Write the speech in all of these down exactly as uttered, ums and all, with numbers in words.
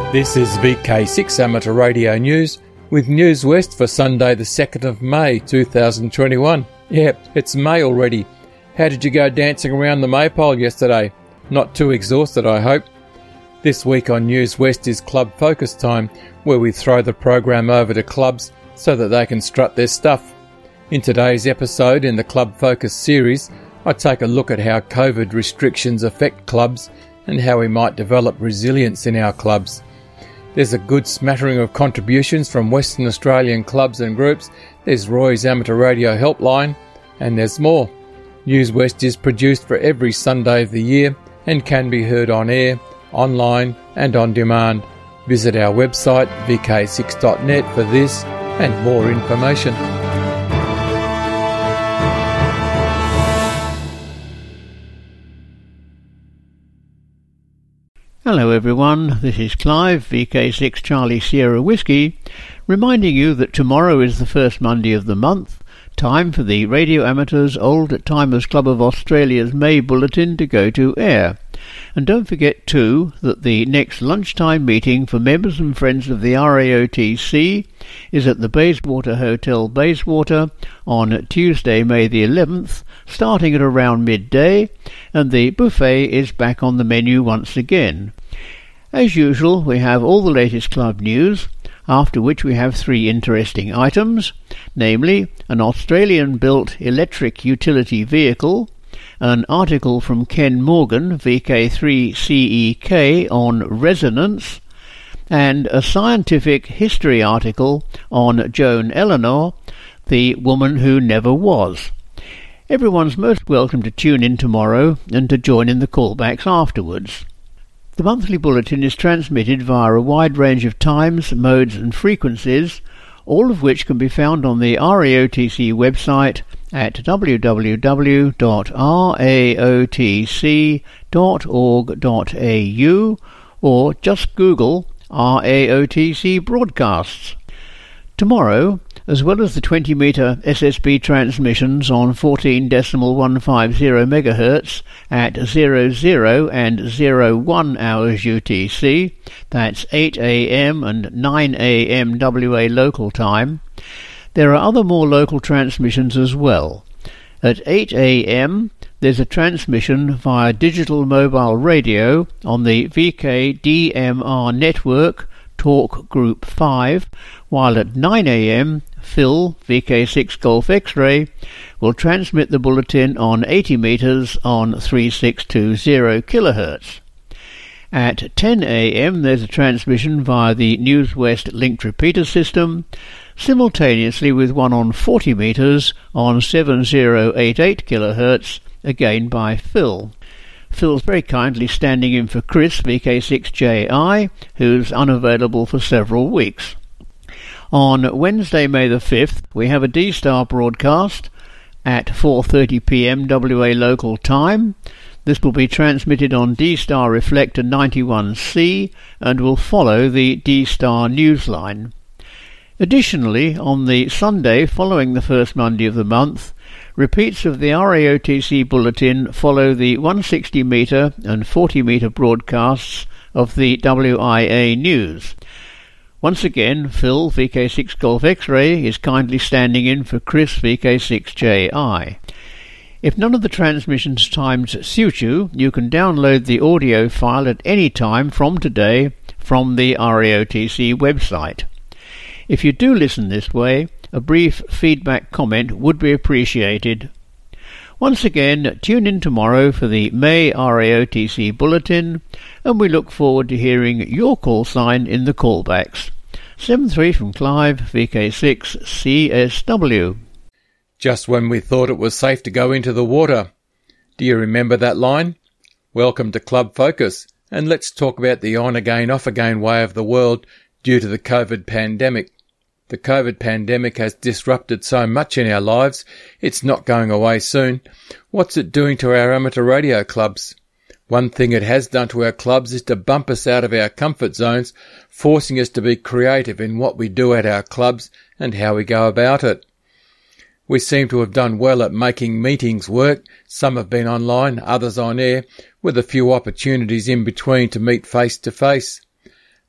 This is V K six Amateur Radio News with News West for Sunday the second of May two thousand twenty-one. Yep, it's May already. How did you go dancing around the maypole yesterday? Not too exhausted, I hope. This week on News West is Club Focus time, where we throw the program over to clubs so that they can strut their stuff. In today's episode in the Club Focus series, I take a look at how COVID restrictions affect clubs and how we might develop resilience in our clubs. There's a good smattering of contributions from Western Australian clubs and groups. There's Roy's Amateur Radio Helpline, and there's more. News West is produced for every Sunday of the year and can be heard on air, online and on demand. Visit our website v k six dot net for this and more information. Hello everyone, this is Clive, V K six Charlie Sierra Whiskey, reminding you that tomorrow is the first Monday of the month, time for the Radio Amateurs Old Timers Club of Australia's May Bulletin to go to air. And don't forget too that the next lunchtime meeting for members and friends of the R A O T C is at the Bayswater Hotel, Bayswater, on Tuesday, May the eleventh, starting at around midday, and the buffet is back on the menu once again. As usual, we have all the latest club news, after which we have three interesting items, namely an Australian-built electric utility vehicle, an article from Ken Morgan, V K three C E K, on resonance, and a scientific history article on Joan Eleanor, the woman who never was. Everyone's most welcome to tune in tomorrow and to join in the callbacks afterwards. The monthly bulletin is transmitted via a wide range of times, modes and frequencies, all of which can be found on the R A O T C website at w w w dot r a o t c dot org dot a u or just Google R A O T C broadcasts. Tomorrow, as well as the twenty metre S S B transmissions on fourteen point one five zero megahertz at zero zero and zero one hours U T C, that's eight a m and nine a m W A local time, there are other more local transmissions as well. At eight a m there's a transmission via digital mobile radio on the V K D M R network, Talk Group five, while at nine a m Phil, V K six Golf X-Ray, will transmit the bulletin on eighty metres on three six two zero kilohertz. At ten a m there's a transmission via the News West linked repeater system, simultaneously with one on forty metres on seven zero eight eight kilohertz, again by Phil. Phil's very kindly standing in for Chris, V K six J I, who's unavailable for several weeks. On Wednesday, May the fifth, we have a D-Star broadcast at four thirty p m W A local time. This will be transmitted on D-Star Reflector ninety-one C and will follow the D-Star newsline. Additionally, on the Sunday following the first Monday of the month, repeats of the R A O T C bulletin follow the one hundred sixty metre and forty metre broadcasts of the W I A News. Once again, Phil, V K six Golf X-Ray, is kindly standing in for Chris, V K six J I. If none of the transmissions times suit you, you can download the audio file at any time from today from the R A O T C website. If you do listen this way, a brief feedback comment would be appreciated. Once again, tune in tomorrow for the May R A O T C Bulletin, and we look forward to hearing your call sign in the callbacks. seven three from Clive, V K six C S W. Just when we thought it was safe to go into the water. Do you remember that line? Welcome to Club Focus, and let's talk about the on-again, off-again way of the world due to the COVID pandemic. The COVID pandemic has disrupted so much in our lives, it's not going away soon. What's it doing to our amateur radio clubs? One thing it has done to our clubs is to bump us out of our comfort zones, forcing us to be creative in what we do at our clubs and how we go about it. We seem to have done well at making meetings work. Some have been online, others on air, with a few opportunities in between to meet face to face.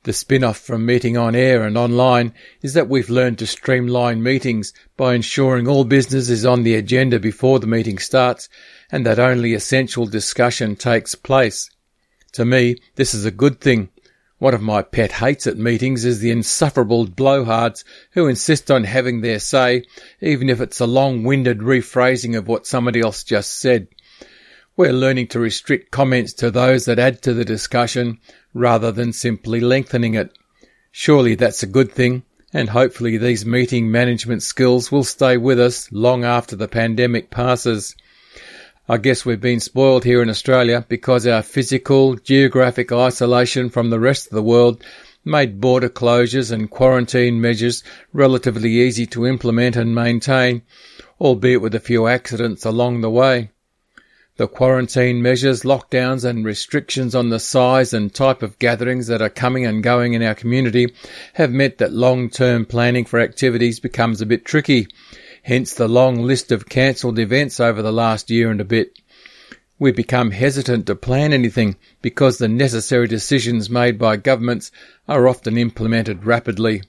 The spin-off from meeting on air and online is that we've learned to streamline meetings by ensuring all business is on the agenda before the meeting starts and that only essential discussion takes place. To me, this is a good thing. One of my pet hates at meetings is the insufferable blowhards who insist on having their say, even if it's a long-winded rephrasing of what somebody else just said. We're learning to restrict comments to those that add to the discussion rather than simply lengthening it. Surely that's a good thing, and hopefully these meeting management skills will stay with us long after the pandemic passes. I guess we've been spoiled here in Australia because our physical, geographic isolation from the rest of the world made border closures and quarantine measures relatively easy to implement and maintain, albeit with a few accidents along the way. The quarantine measures, lockdowns and restrictions on the size and type of gatherings that are coming and going in our community have meant that long-term planning for activities becomes a bit tricky, hence the long list of cancelled events over the last year and a bit. We become hesitant to plan anything because the necessary decisions made by governments are often implemented rapidly.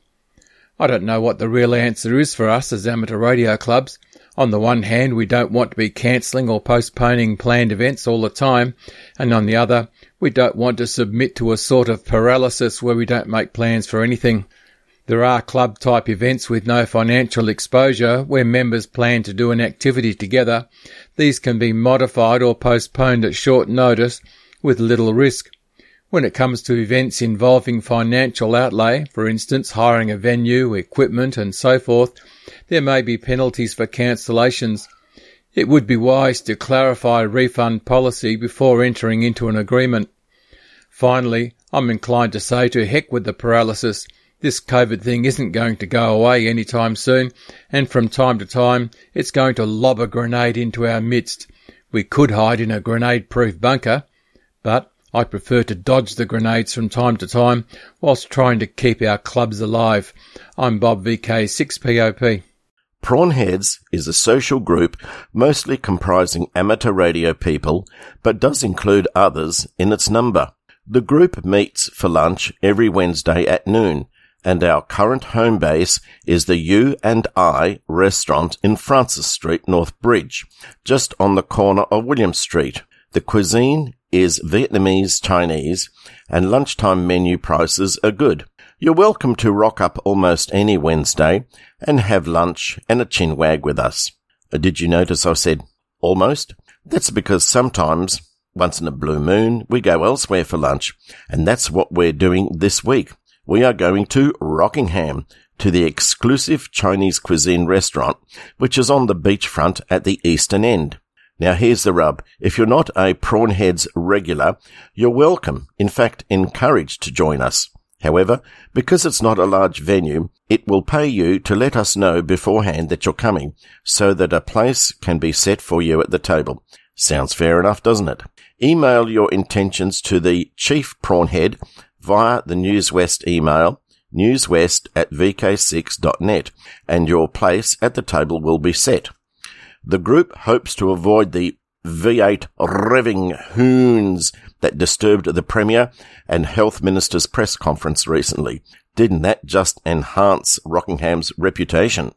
I don't know what the real answer is for us as amateur radio clubs. On the one hand, we don't want to be cancelling or postponing planned events all the time, and on the other, we don't want to submit to a sort of paralysis where we don't make plans for anything. There are club-type events with no financial exposure where members plan to do an activity together. These can be modified or postponed at short notice with little risk. When it comes to events involving financial outlay, for instance hiring a venue, equipment and so forth, there may be penalties for cancellations. It would be wise to clarify refund policy before entering into an agreement. Finally, I'm inclined to say to heck with the paralysis. This COVID thing isn't going to go away anytime soon, and from time to time it's going to lob a grenade into our midst. We could hide in a grenade-proof bunker, but I prefer to dodge the grenades from time to time whilst trying to keep our clubs alive. I'm Bob V K six P O P. Prawnheads is a social group mostly comprising amateur radio people, but does include others in its number. The group meets for lunch every Wednesday at noon, and our current home base is the U and I restaurant in Francis Street, North Bridge, just on the corner of William Street. The cuisine is Vietnamese Chinese, and lunchtime menu prices are good. You're welcome to rock up almost any Wednesday and have lunch and a chinwag with us. Did you notice I said almost? That's because sometimes, once in a blue moon, we go elsewhere for lunch, and that's what we're doing this week. We are going to Rockingham, to the exclusive Chinese cuisine restaurant, which is on the beachfront at the eastern end. Now here's the rub. If you're not a Prawnheads regular, you're welcome, in fact encouraged to join us. However, because it's not a large venue, it will pay you to let us know beforehand that you're coming, so that a place can be set for you at the table. Sounds fair enough, doesn't it? Email your intentions to the Chief Prawnhead via the Newswest email, newswest at v k six dot net, and your place at the table will be set. The group hopes to avoid the V eight revving hoons that disturbed the Premier and Health Minister's press conference recently. Didn't that just enhance Rockingham's reputation?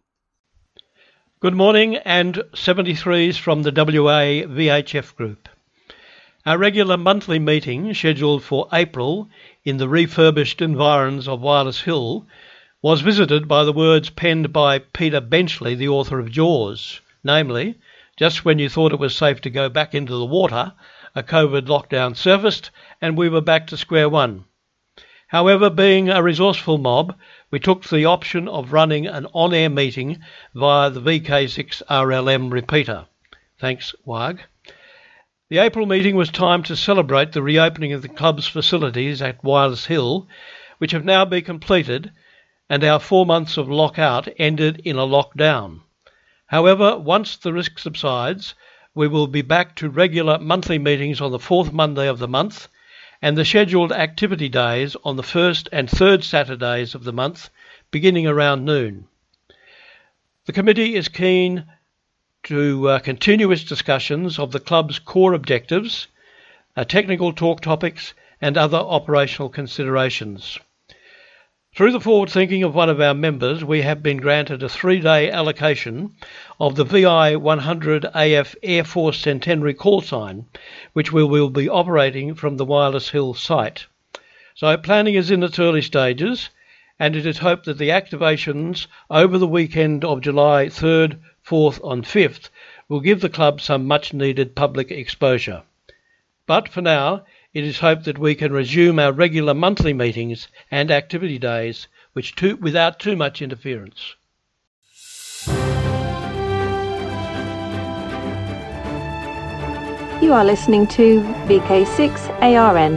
Good morning, and seventy-threes from the W A V H F Group. Our regular monthly meeting, scheduled for April in the refurbished environs of Wireless Hill, was visited by the words penned by Peter Benchley, the author of Jaws, namely, just when you thought it was safe to go back into the water, a COVID lockdown surfaced and we were back to square one. However, being a resourceful mob, we took the option of running an on-air meeting via the V K six R L M repeater. Thanks, W A G. The April meeting was timed to celebrate the reopening of the club's facilities at Wireless Hill, which have now been completed, and our four months of lockout ended in a lockdown. However, once the risk subsides, we will be back to regular monthly meetings on the fourth Monday of the month and the scheduled activity days on the first and third Saturdays of the month, beginning around noon. The committee is keen to uh, continue its discussions of the club's core objectives, uh, technical talk topics and other operational considerations. Through the forward thinking of one of our members, we have been granted a three-day allocation of the V I one hundred A F Air Force Centenary call sign, which we will be operating from the Wireless Hill site. So planning is in its early stages, and it is hoped that the activations over the weekend of July third, fourth and fifth will give the club some much-needed public exposure. But for now, it is hoped that we can resume our regular monthly meetings and activity days which too, without too much interference. You are listening to V K six A R N.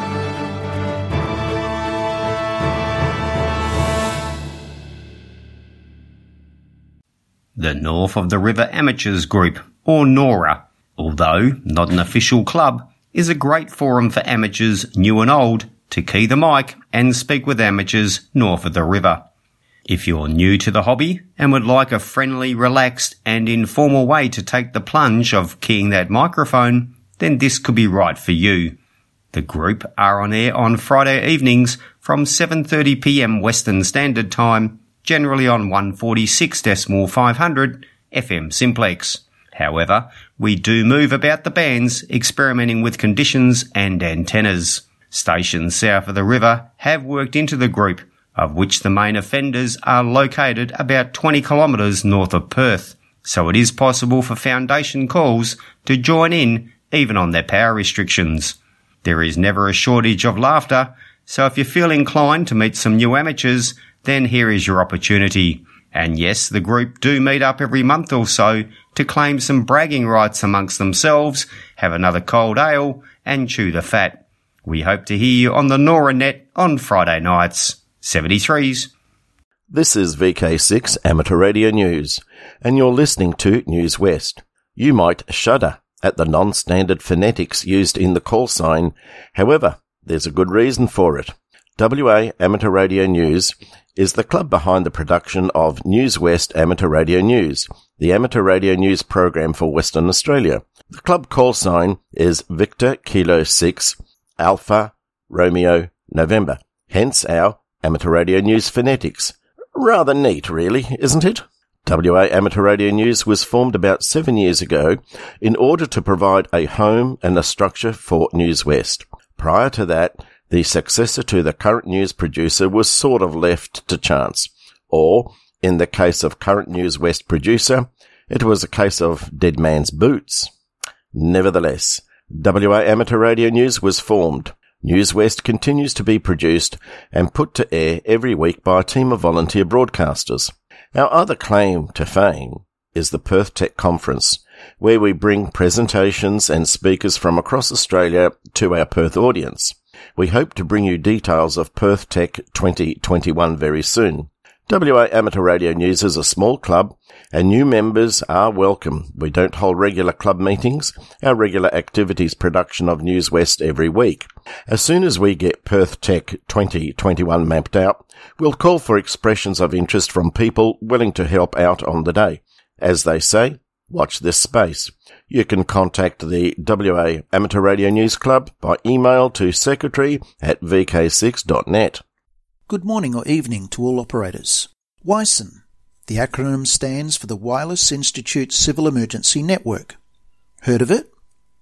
The North of the River Amateurs Group, or NORA, although not an official club, is a great forum for amateurs new and old to key the mic and speak with amateurs north of the river. If you're new to the hobby and would like a friendly, relaxed and informal way to take the plunge of keying that microphone, then this could be right for you. The group are on air on Friday evenings from seven thirty p m Western Standard Time, generally on one forty-six point five hundred F M Simplex. However, we do move about the bands, experimenting with conditions and antennas. Stations south of the river have worked into the group, of which the main offenders are located about twenty kilometres north of Perth, so it is possible for Foundation calls to join in even on their power restrictions. There is never a shortage of laughter, so if you feel inclined to meet some new amateurs, then here is your opportunity. And yes, the group do meet up every month or so to claim some bragging rights amongst themselves, have another cold ale, and chew the fat. We hope to hear you on the Nora Net on Friday nights. seventy-threes. This is V K six Amateur Radio News, and you're listening to News West. You might shudder at the non-standard phonetics used in the call sign. However, there's a good reason for it. W A Amateur Radio News is the club behind the production of News West Amateur Radio News, the amateur radio news program for Western Australia. The club call sign is Victor Kilo six Alpha Romeo November, hence our Amateur Radio News phonetics. Rather neat, really, isn't it? W A Amateur Radio News was formed about seven years ago in order to provide a home and a structure for News West. Prior to that, the successor to the current news producer was sort of left to chance. Or, in the case of current News West producer, it was a case of dead man's boots. Nevertheless, W A Amateur Radio News was formed. News West continues to be produced and put to air every week by a team of volunteer broadcasters. Our other claim to fame is the Perth Tech Conference, where we bring presentations and speakers from across Australia to our Perth audience. We hope to bring you details of Perth Tech twenty twenty-one very soon. W A Amateur Radio News is a small club, and new members are welcome. We don't hold regular club meetings. Our regular activities production of News West every week. As soon as we get Perth Tech twenty twenty-one mapped out, we'll call for expressions of interest from people willing to help out on the day. As they say, watch this space. You can contact the W A Amateur Radio News Club by email to secretary at v k six dot net. Good morning or evening to all operators. W I S N. The acronym stands for the Wireless Institute Civil Emergency Network. Heard of it?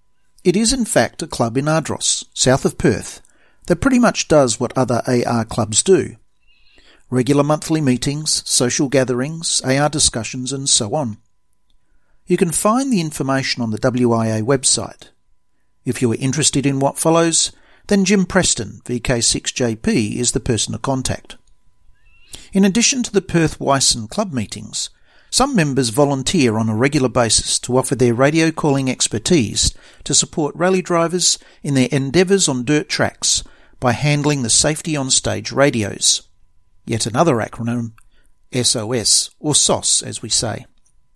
It is in fact a club in Ardross, south of Perth, that pretty much does what other A R clubs do. Regular monthly meetings, social gatherings, A R discussions and so on. You can find the information on the W I A website. If you are interested in what follows, then Jim Preston, V K six J P, is the person to contact. In addition to the Perth W I S N club meetings, some members volunteer on a regular basis to offer their radio calling expertise to support rally drivers in their endeavours on dirt tracks by handling the safety on stage radios. Yet another acronym, S O S, or S O S as we say.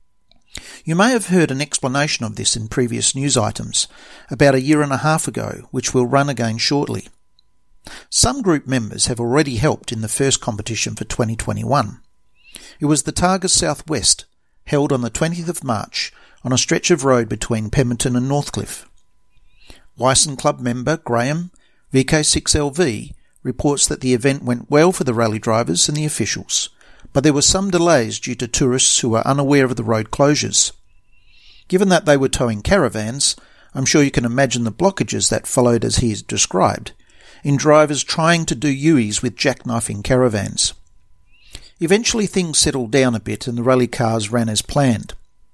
You may have heard an explanation of this in previous news items about a year and a half ago, which will run again shortly. Some group members have already helped in the first competition for twenty twenty-one. It was the Targa Southwest, held on the twentieth of March on a stretch of road between Pemberton and Northcliffe. W I S N club member Graham, V K six L V, reports that the event went well for the rally drivers and the officials, but there were some delays due to tourists who were unaware of the road closures. Given that they were towing caravans, I'm sure you can imagine the blockages that followed as he has described, in drivers trying to do U-E's with jackknifing caravans. Eventually things settled down a bit and the rally cars ran as planned.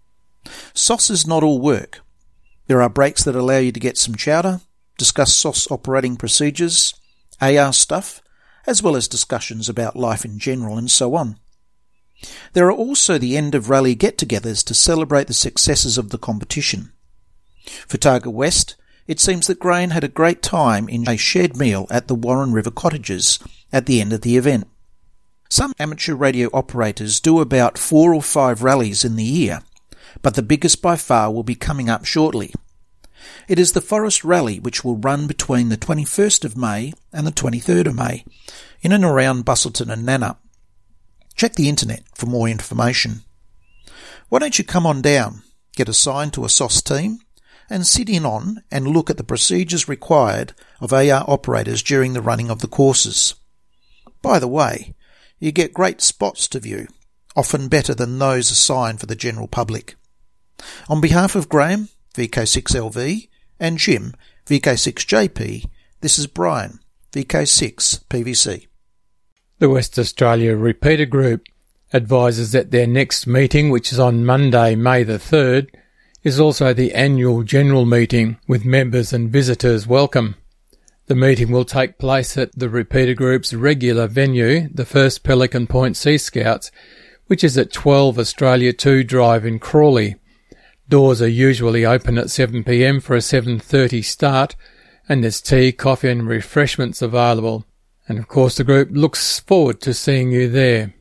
S O S is not all work. There are breaks that allow you to get some chowder, discuss S O S operating procedures, A R stuff, as well as discussions about life in general and so on. There are also the end of rally get-togethers to celebrate the successes of the competition. For Targa West, it seems that Grain had a great time in a shared meal at the Warren River Cottages at the end of the event. Some amateur radio operators do about four or five rallies in the year, but the biggest by far will be coming up shortly. It is the Forest Rally, which will run between the twenty-first of May and the twenty-third of May, in and around Busselton and Nannup. Check the internet for more information. Why don't you come on down, get assigned to a S O S team, and sit in on and look at the procedures required of A R operators during the running of the courses. By the way, you get great spots to view, often better than those assigned for the general public. On behalf of Graham, V K six L V, and Jim, V K six J P, this is Brian, V K six P V C. The West Australia Repeater Group advises that their next meeting, which is on Monday, May the third, is also the annual general meeting with members and visitors welcome. The meeting will take place at the Repeater Group's regular venue, the First Pelican Point Sea Scouts, which is at twelve Australia two Drive in Crawley. Doors are usually open at seven p m for a seven thirty start, and there's tea, coffee and refreshments available. And of course the group looks forward to seeing you there.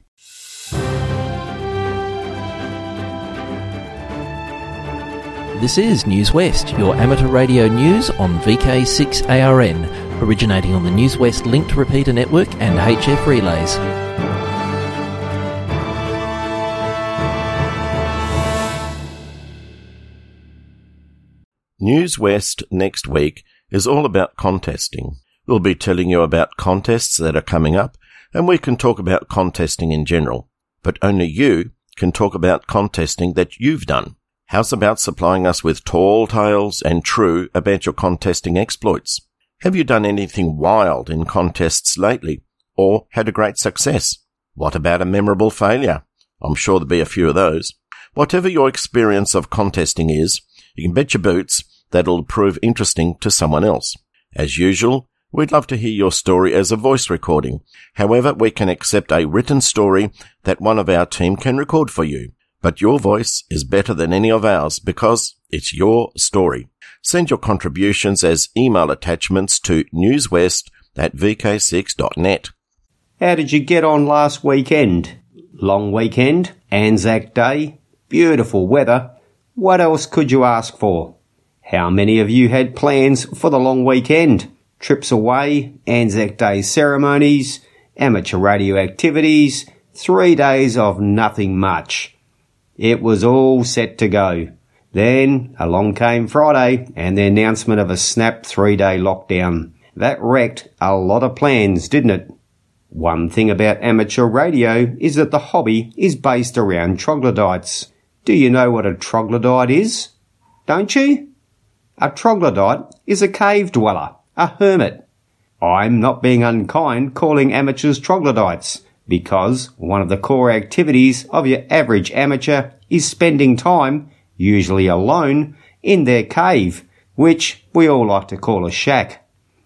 This is News West, your amateur radio news on V K six A R N, originating on the News West linked repeater network and H F relays. News West next week is all about contesting. We'll be telling you about contests that are coming up, and we can talk about contesting in general. But only you can talk about contesting that you've done. How's about supplying us with tall tales and true about your contesting exploits? Have you done anything wild in contests lately, or had a great success? What about a memorable failure? I'm sure there'll be a few of those. Whatever your experience of contesting is, you can bet your boots that'll prove interesting to someone else. As usual, we'd love to hear your story as a voice recording. However, we can accept a written story that one of our team can record for you. But your voice is better than any of ours because it's your story. Send your contributions as email attachments to newswest at v k six dot net. How did you get on last weekend? Long weekend, Anzac Day, beautiful weather. What else could you ask for? How many of you had plans for the long weekend? Trips away, Anzac Day ceremonies, amateur radio activities, three days of nothing much. It was all set to go. Then along came Friday and the announcement of a snap three-day lockdown. That wrecked a lot of plans, didn't it? One thing about amateur radio is that the hobby is based around troglodytes. Do you know what a troglodyte is? Don't you? A troglodyte is a cave dweller, a hermit. I'm not being unkind calling amateurs troglodytes, because one of the core activities of your average amateur is spending time, usually alone, in their cave, which we all like to call a shack.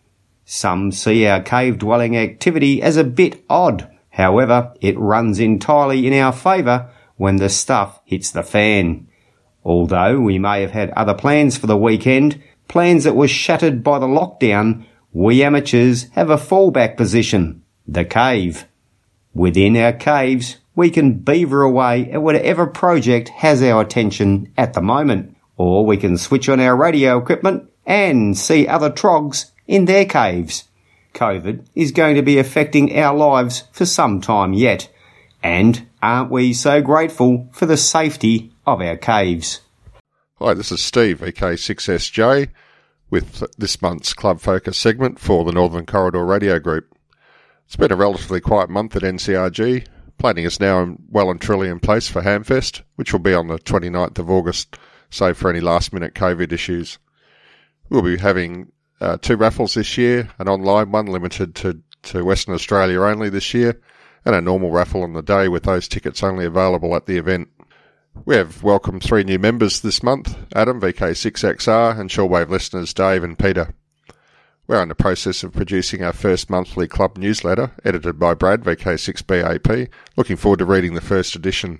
Some see our cave-dwelling activity as a bit odd. However, it runs entirely in our favour when the stuff hits the fan. Although we may have had other plans for the weekend, plans that were shattered by the lockdown, we amateurs have a fallback position, the cave. Within our caves, we can beaver away at whatever project has our attention at the moment, or we can switch on our radio equipment and see other trogs in their caves. COVID is going to be affecting our lives for some time yet, and aren't we so grateful for the safety of our caves? Hi, this is Steve, V K six S J, with this month's Club Focus segment for the Northern Corridor Radio Group. It's been a relatively quiet month at N C R G. Planning is now well and truly in place for Hamfest, which will be on the twenty-ninth of August, save for any last-minute COVID issues. We'll be having uh, two raffles this year, an online one limited to, to Western Australia only this year, and a normal raffle on the day with those tickets only available at the event. We have welcomed three new members this month, Adam, V K six X R, and Shortwave listeners Dave and Peter. We're in the process of producing our first monthly club newsletter, edited by Brad, V K six B A P. Looking forward to reading the first edition.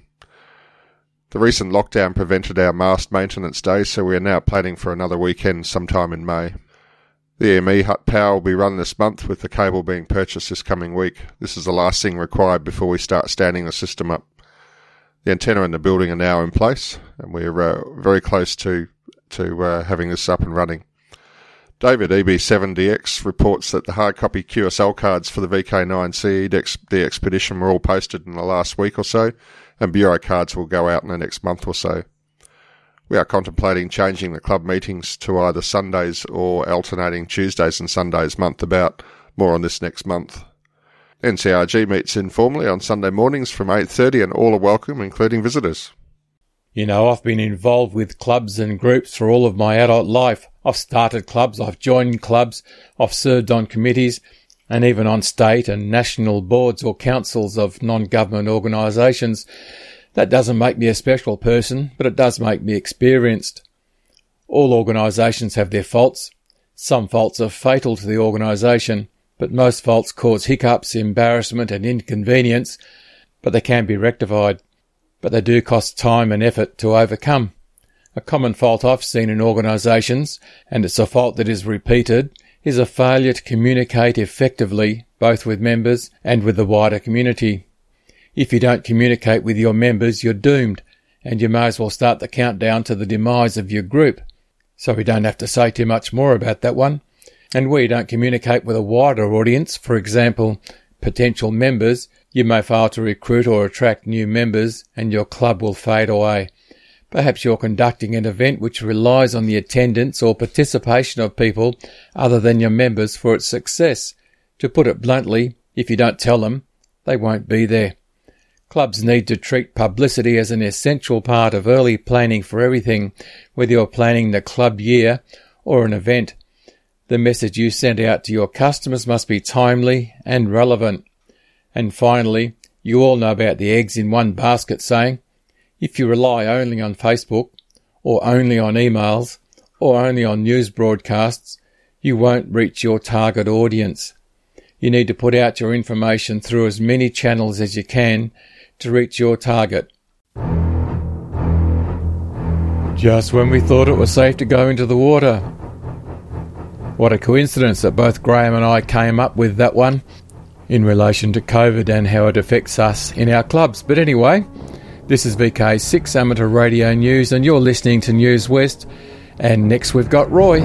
The recent lockdown prevented our mast maintenance day, so we are now planning for another weekend sometime in May. The E M E hut power will be run this month, with the cable being purchased this coming week. This is the last thing required before we start standing the system up. The antenna in the building are now in place, and we're uh, very close to, to uh, having this up and running. David, E B seven D X, reports that the hard copy Q S L cards for the V K nine C E D Expedition were all posted in the last week or so, and Bureau cards will go out in the next month or so. We are contemplating changing the club meetings to either Sundays or alternating Tuesdays and Sundays month about. More on this next month. N C R G meets informally on Sunday mornings from eight thirty, and all are welcome, including visitors. You know, I've been involved with clubs and groups for all of my adult life. I've started clubs, I've joined clubs, I've served on committees, and even on state and national boards or councils of non-government organisations. That doesn't make me a special person, but it does make me experienced. All organisations have their faults. Some faults are fatal to the organisation, but most faults cause hiccups, embarrassment and inconvenience, but they can be rectified. But they do cost time and effort to overcome. A common fault I've seen in organisations, and it's a fault that is repeated, is a failure to communicate effectively, both with members and with the wider community. If you don't communicate with your members, you're doomed, and you may as well start the countdown to the demise of your group. So we don't have to say too much more about that one. And where you don't communicate with a wider audience, for example, potential members, you may fail to recruit or attract new members, and your club will fade away. Perhaps you're conducting an event which relies on the attendance or participation of people other than your members for its success. To put it bluntly, if you don't tell them, they won't be there. Clubs need to treat publicity as an essential part of early planning for everything, whether you're planning the club year or an event. The message you send out to your customers must be timely and relevant. And finally, you all know about the eggs in one basket saying. If you rely only on Facebook, or only on emails, or only on news broadcasts, you won't reach your target audience. You need to put out your information through as many channels as you can to reach your target. Just when we thought it was safe to go into the water. What a coincidence that both Graham and I came up with that one in relation to COVID and how it affects us in our clubs. But anyway, this is V K six Amateur Radio News, and you're listening to News West. And next we've got Roy.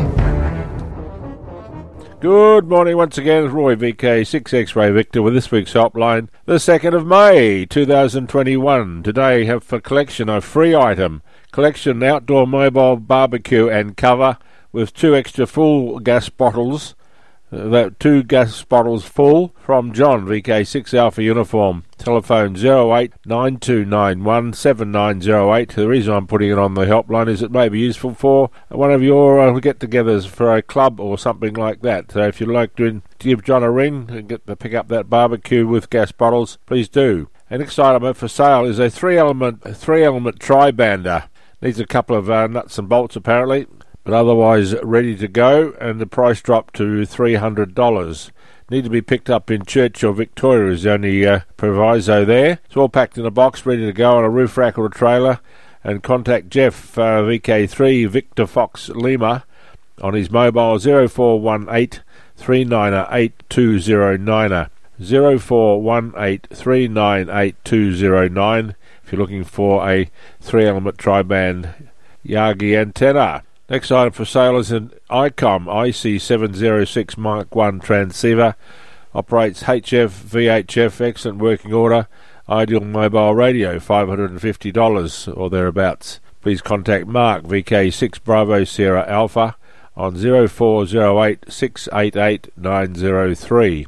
Good morning once again, Roy, V K six X-Ray Victor, with this week's helpline, the second of May two thousand twenty-one. Today have for collection a free item, collection outdoor mobile barbecue and cover with two extra full gas bottles, uh, that two gas bottles full, from John, V K six Alpha Uniform. Telephone zero eight nine two nine one seven nine zero eight. The reason I'm putting it on the helpline is it may be useful for one of your uh, get-togethers for a club or something like that. So if you'd like to give John a ring and get to pick up that barbecue with gas bottles, please do. The next item for sale is a three-element three-element tri-bander. Needs a couple of uh, nuts and bolts apparently, but otherwise ready to go, and the price dropped to three hundred dollars. Need to be picked up in Churchill, Victoria is the only uh, proviso there. It's all packed in a box, ready to go on a roof rack or a trailer. And contact Jeff, uh, V K three Victor Fox Lima, on his mobile zero four one eight three nine eight two zero nine. zero four one eight three nine eight two zero nine if you're looking for a three-element tri-band Yagi antenna. Next item for sale is an I COM I C seven oh six Mark one transceiver. Operates H F, V H F, excellent working order. Ideal mobile radio, five hundred fifty dollars or thereabouts. Please contact Mark, V K six Bravo Sierra Alpha, on zero four zero eight six eight eight nine zero three.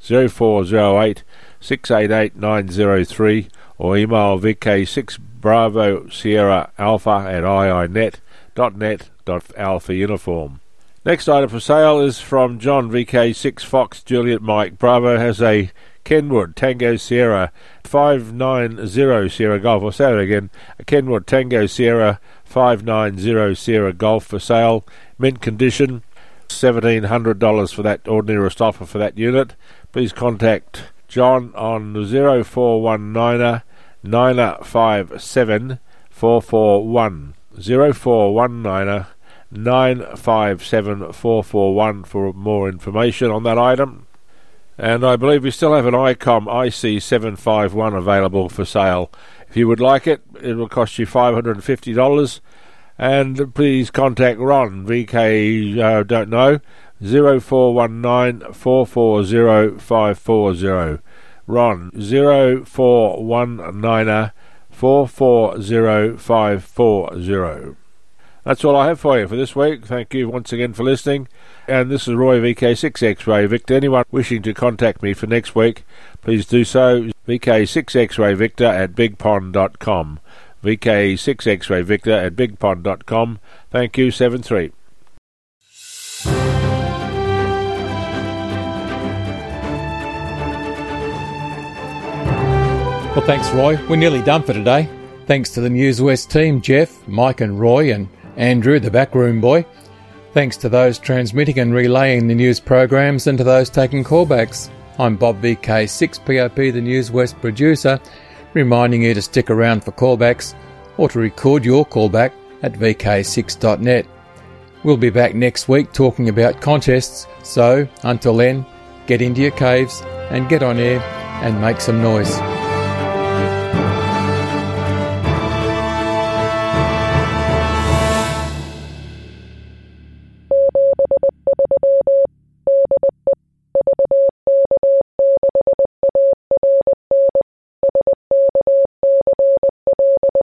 zero four zero eight, six eight eight, nine zero three or email V K six Bravo Sierra Alpha at i i net dot net dot alpha uniform. Next item for sale is from John, V K six Fox Juliet Mike Bravo, has a Kenwood Tango Sierra five nine zero Sierra Golf. I'll say it again, a Kenwood Tango Sierra five nine zero Sierra Golf for sale, mint condition, seventeen hundred dollars for that ordinary offer for that unit. Please contact John on zero four one nine nine five seven four four one, zero four one nine nine five seven four four one for more information on that item. And I believe we still have an ICOM I C seven five one available for sale. If you would like it, it will cost you five hundred fifty dollars. And please contact Ron, V K, uh, don't know, zero four one nine four four zero five four zero. Ron, zero four one nine four four zero five four zero. That's all I have for you for this week. Thank you once again for listening. And this is Roy, V K six X-Ray Victor. Anyone wishing to contact me for next week, please do so. V K six X-Ray Victor at big pond dot com. V K six X-Ray Victor at big pond dot com. Thank you, seven three. Well, thanks, Roy. We're nearly done for today. Thanks to the News West team, Jeff, Mike and Roy, and Andrew, the backroom boy. Thanks to those transmitting and relaying the news programs and to those taking callbacks. I'm Bob V K six P O P, the News West producer, reminding you to stick around for callbacks or to record your callback at v k six dot net. We'll be back next week talking about contests, so until then, get into your caves and get on air and make some noise.